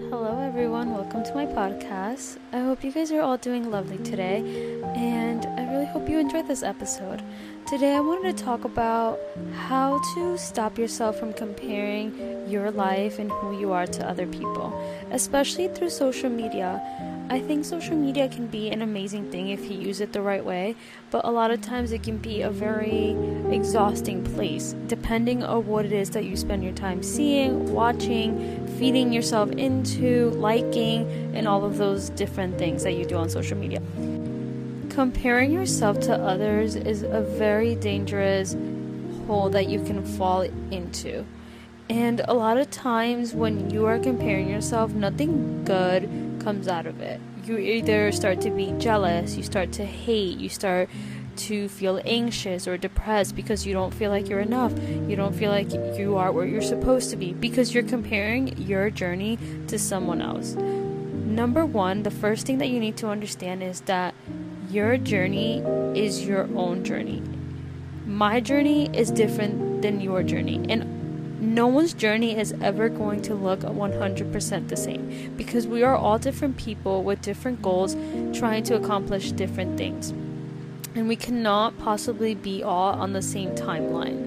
Hello, everyone. Welcome to my podcast. I hope you guys are all doing lovely today, and I really hope you enjoyed this episode. Today, I wanted to talk about how to stop yourself from comparing your life and who you are to other people, especially through social media. I think social media can be an amazing thing if you use it the right way, but a lot of times it can be a very exhausting place, depending on what it is that you spend your time seeing, watching, feeding yourself into, liking, and all of those different things that you do on social media. Comparing yourself to others is a very dangerous hole that you can fall into. And a lot of times when you are comparing yourself, nothing good comes out of it. You either start to be jealous, you start to hate, you start to feel anxious or depressed because you don't feel like you're enough. You don't feel like you are where you're supposed to be because you're comparing your journey to someone else. Number one, the first thing that you need to understand is that your journey is your own journey. My journey is different than your journey, and no one's journey is ever going to look 100% the same because we are all different people with different goals trying to accomplish different things. And we cannot possibly be all on the same timeline.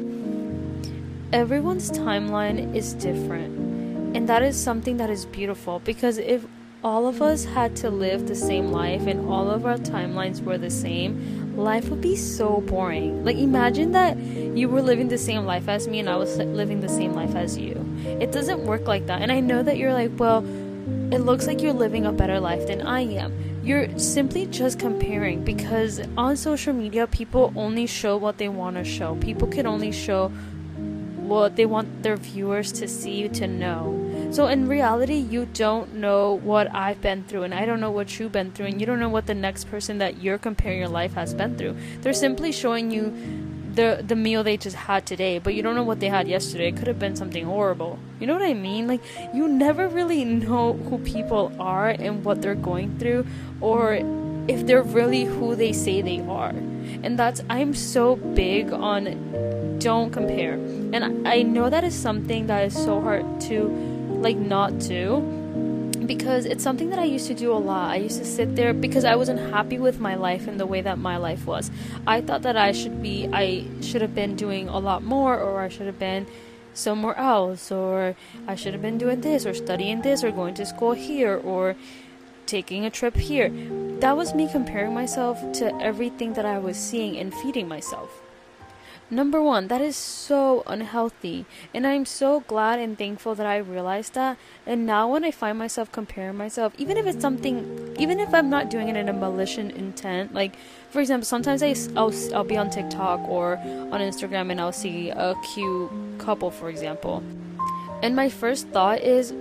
Everyone's timeline is different. And that is something that is beautiful because if all of us had to live the same life and all of our timelines were the same, life would be so boring. Like, imagine that you were living the same life as me and I was living the same life as you. It doesn't work like that. And I know that you're like, well, it looks like you're living a better life than I am. You're simply just comparing because on social media, people only show what they want to show. People can only show what they want their viewers to see, to know. So in reality, you don't know what I've been through, and I don't know what you've been through, and you don't know what the next person that you're comparing your life has been through. They're simply showing you the meal they just had today, but you don't know what they had yesterday. It could have been something horrible. You know what I mean? Like, you never really know who people are and what they're going through, or if they're really who they say they are. And I'm so big on don't compare. And I know that is something that is so hard to not do, because it's something that I used to do a lot. I used to sit there because I wasn't happy with my life and the way that my life was. I thought that I should have been doing a lot more, or I should have been somewhere else, or I should have been doing this or studying this or going to school here or taking a trip here. That was me comparing myself to everything that I was seeing and feeding myself. Number one, that is so unhealthy, and I'm so glad and thankful that I realized that. And now when I find myself comparing myself, even if I'm not doing it in a malicious intent, like for example, sometimes I'll be on TikTok or on Instagram and I'll see a cute couple, for example, and my first thought is,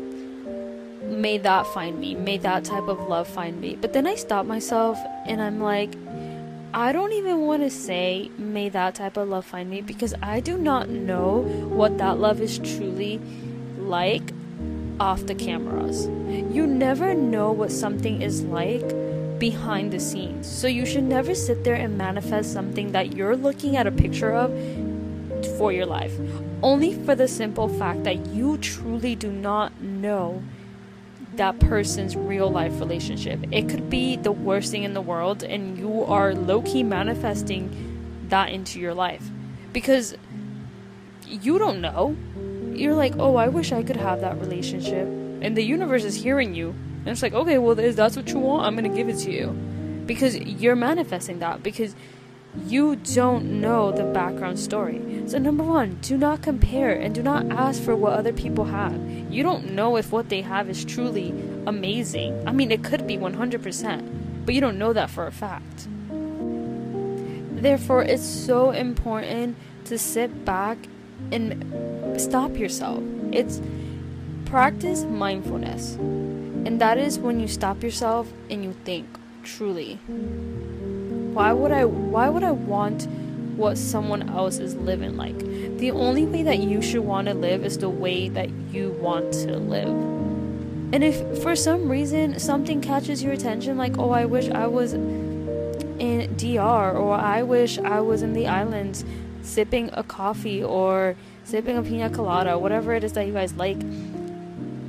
may that find me, may that type of love find me. But then I stop myself and I'm like, I don't even want to say may that type of love find me, because I do not know what that love is truly like off the cameras. You never know what something is like behind the scenes. So you should never sit there and manifest something that you're looking at a picture of for your life, only for the simple fact that you truly do not know that person's real life relationship. It could be the worst thing in the world, and you are low-key manifesting that into your life because you don't know. You're like, oh, I wish I could have that relationship, and the universe is hearing you, and it's like, okay, well, if that's what you want, I'm gonna give it to you, because you're manifesting that because you don't know the background story. So number one, do not compare and do not ask for what other people have. You don't know if what they have is truly amazing. I mean, it could be 100%, but you don't know that for a fact. Therefore, it's so important to sit back and stop yourself. It's practice mindfulness. And that is when you stop yourself and you think truly, why would I want what someone else is living like? The only way that you should want to live is the way that you want to live. And if for some reason something catches your attention, like, oh, I wish I was in DR, or I wish I was in the islands sipping a coffee or sipping a pina colada, whatever it is that you guys like,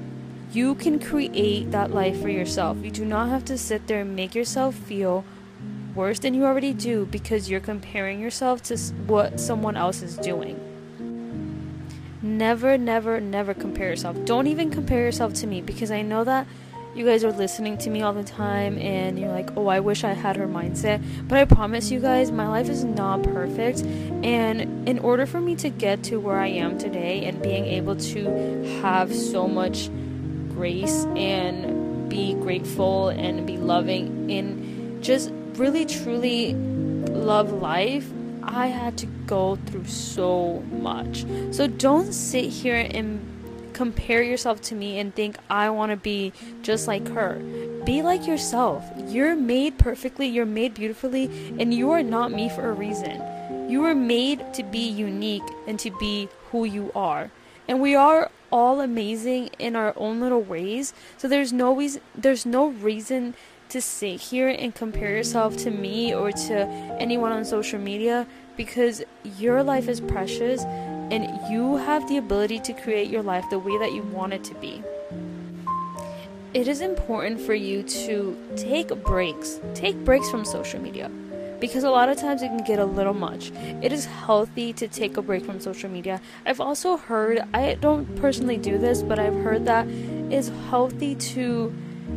You can create that life for yourself. You do not have to sit there and make yourself feel worse than you already do because you're comparing yourself to what someone else is doing. Never, never, never compare yourself. Don't even compare yourself to me, because I know that you guys are listening to me all the time and you're like, oh, I wish I had her mindset. But I promise you guys, my life is not perfect. And in order for me to get to where I am today and being able to have so much grace and be grateful and be loving and just really truly love life, I had to go through so much. So don't sit here and compare yourself to me and think I want to be just like her. Be like yourself. You're made perfectly, you're made beautifully, and you are not me for a reason. You were made to be unique and to be who you are. And we are all amazing in our own little ways. So there's no reason to sit here and compare yourself to me or to anyone on social media, because your life is precious and you have the ability to create your life the way that you want it to be. It is important for you to take breaks from social media, because a lot of times it can get a little much. It is healthy to take a break from social media. I've also heard, I don't personally do this, but I've heard that it's healthy to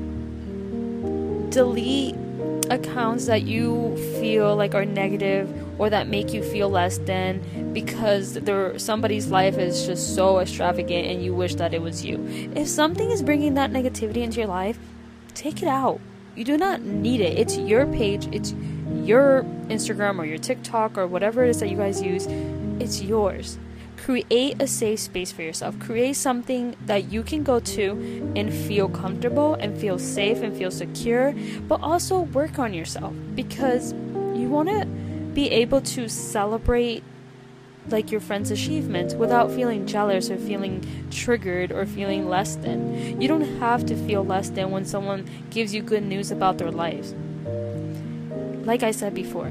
delete accounts that you feel like are negative or that make you feel less than, because somebody's life is just so extravagant and you wish that it was you. If something is bringing that negativity into your life, take it out. You do not need it. It's your page, it's your Instagram or your TikTok or whatever it is that you guys use. It's yours. Create a safe space for yourself. Create something that you can go to and feel comfortable and feel safe and feel secure, but also work on yourself, because you want to be able to celebrate like your friends' achievements without feeling jealous or feeling triggered or feeling less than. You don't have to feel less than when someone gives you good news about their lives. Like I said before,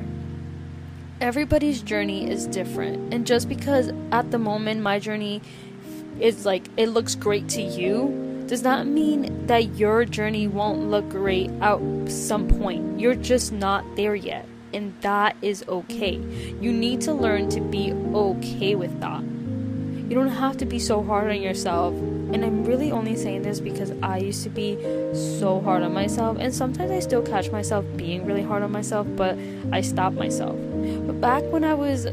everybody's journey is different, and just because at the moment my journey is like, it looks great to you, does not mean that your journey won't look great at some point. You're just not there yet, and that is okay. You need to learn to be okay with that. You don't have to be so hard on yourself. And I'm really only saying this because I used to be so hard on myself, and sometimes I still catch myself being really hard on myself, but I stop myself. But back when I was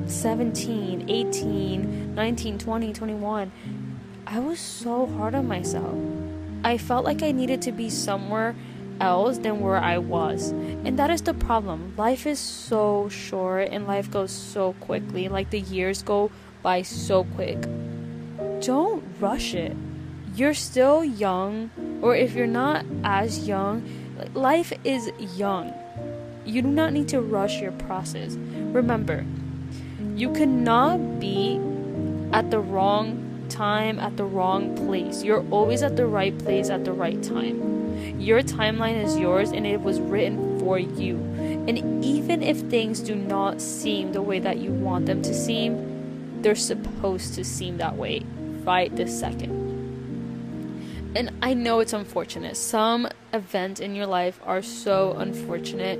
17, 18, 19, 20, 21, I was so hard on myself. I felt like I needed to be somewhere else than where I was. And that is the problem. Life is so short and life goes so quickly. Like, the years go by so quick. Don't rush it. You're still young, or if you're not as young, life is young. You do not need to rush your process. Remember, you cannot be at the wrong time, at the wrong place. You're always at the right place at the right time. Your timeline is yours, and it was written for you. And even if things do not seem the way that you want them to seem, they're supposed to seem that way right this second. And I know it's unfortunate. Some events in your life are so unfortunate.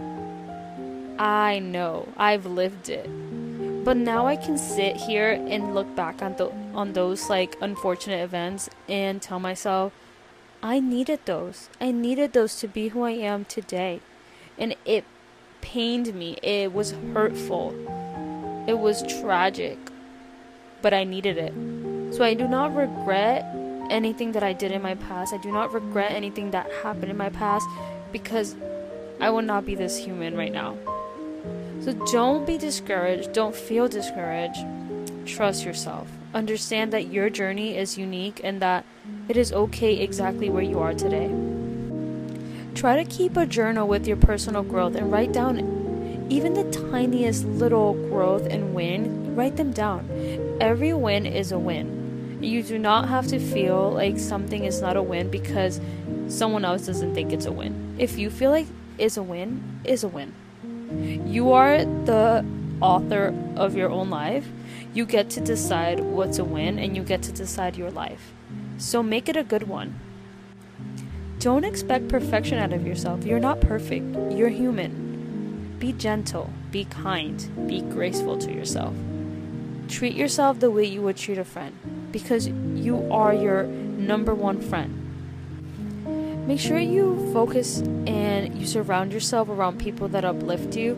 I know. I've lived it. But now I can sit here and look back on those like unfortunate events and tell myself, I needed those. I needed those to be who I am today. And it pained me. It was hurtful. It was tragic. But I needed it. So I do not regret anything that I did in my past. I do not regret anything that happened in my past, because I would not be this human right now. So don't be discouraged. Don't feel discouraged. Trust yourself. Understand that your journey is unique and that it is okay exactly where you are today. Try to keep a journal with your personal growth and write down even the tiniest little growth and win. Write them down. Every win is a win. You do not have to feel like something is not a win because someone else doesn't think it's a win. If you feel like it's a win, it's a win. You are the author of your own life. You get to decide what's a win, and you get to decide your life. So make it a good one. Don't expect perfection out of yourself. You're not perfect. You're human. Be gentle, be kind, be graceful to yourself. Treat yourself the way you would treat a friend, because you are your number one friend. Make sure you focus and you surround yourself around people that uplift you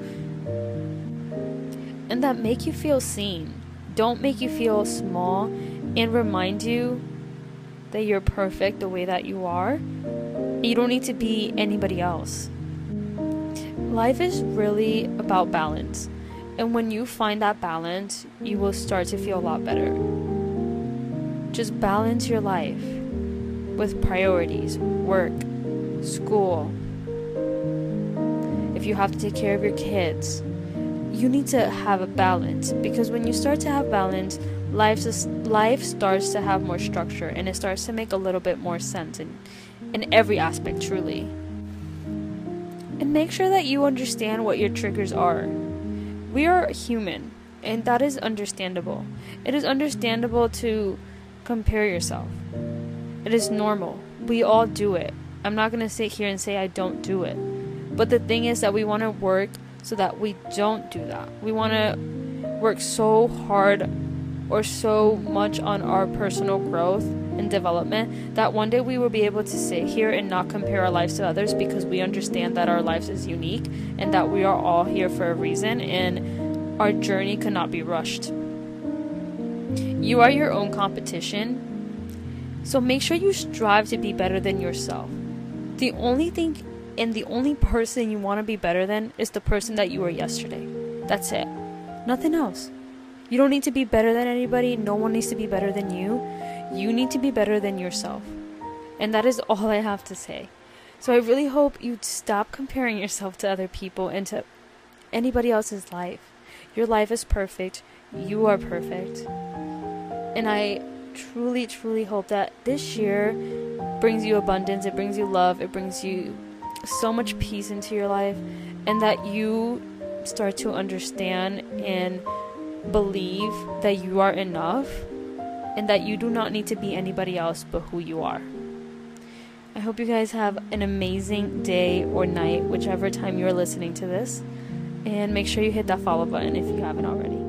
and that make you feel seen. Don't make you feel small and remind you that you're perfect the way that you are. You don't need to be anybody else. Life is really about balance. And when you find that balance, you will start to feel a lot better. Just balance your life with priorities, work, school. If you have to take care of your kids, you need to have a balance, because when you start to have balance, life starts to have more structure and it starts to make a little bit more sense in every aspect, truly. And make sure that you understand what your triggers are. We are human, and that is understandable. It is understandable to compare yourself. It is normal. We all do it. I'm not going to sit here and say I don't do it. But the thing is that we want to work so that we don't do that. We want to work so hard or so much on our personal growth and development that one day we will be able to sit here and not compare our lives to others, because we understand that our lives is unique and that we are all here for a reason and our journey cannot be rushed. You are your own competition, so make sure you strive to be better than yourself. The only thing and the only person you want to be better than is the person that you were yesterday. That's it. Nothing else. You don't need to be better than anybody. No one needs to be better than you. You need to be better than yourself. And that is all I have to say. So I really hope you stop comparing yourself to other people and to anybody else's life. Your life is perfect. You are perfect. And I truly, truly hope that this year brings you abundance. It brings you love. It brings you so much peace into your life. And that you start to understand and believe that you are enough and that you do not need to be anybody else but who you are. I hope you guys have an amazing day or night, whichever time you're listening to this, and make sure you hit that follow button if you haven't already.